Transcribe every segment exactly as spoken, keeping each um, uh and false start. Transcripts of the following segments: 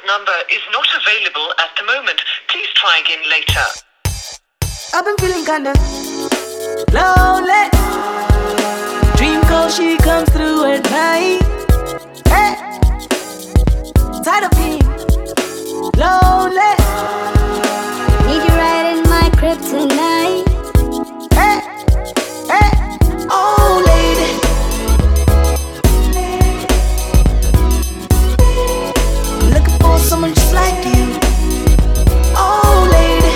number is not available at the moment. Please try again later. I've been feeling kinda lonely. Dream call, she comes through at night. Hey, tired of being lonely. Need you right in my crib tonight. Hey, hey, oh lady. Looking for someone just like you. Oh lady.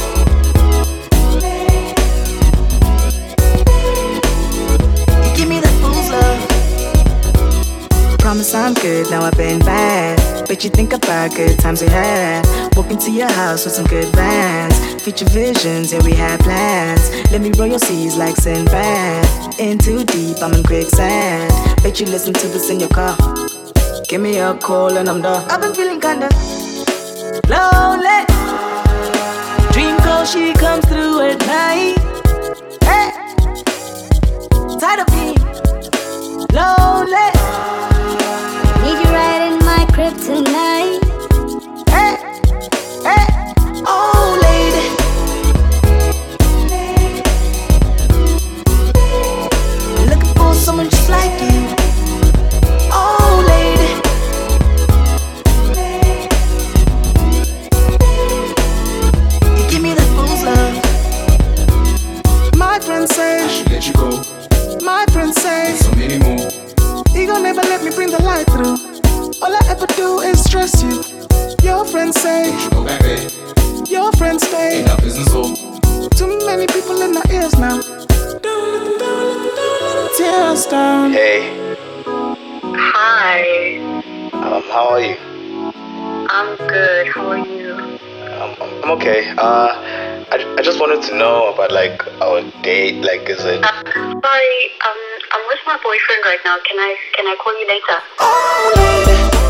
You give me the fool's love. Promise I'm good, now I've been bad. Bet you think about good times we had. Walk into your house with some good vibes. Future visions, yeah we had plans. Let me roll your seas like Sinbad. In too deep, I'm in quicksand. Bet you listen to this in your car. Give me a call and I'm done. I've been feeling kinda lonely. Dream call, she comes through at night. Hey, tired of being lonely. Need you right in my crib tonight. Hey, hey, oh lady. Looking for someone just like you. Oh lady. You give me the fool's love. My friends say I should let you go. My friends say So many more. you gon' never let me bring the light through. All I ever do is stress you. Your friends say You should go back there. your friends stay. Ain't our business over. Too many people in my ears now. Tears down. Hey, Hi, um, how are you? I'm good. How are you? Um, I'm I'm okay. Uh, I, I just wanted to know about like our date. Like, is it? Uh, sorry, um, I'm with my boyfriend right now. Can I can I call you later? Oh lady.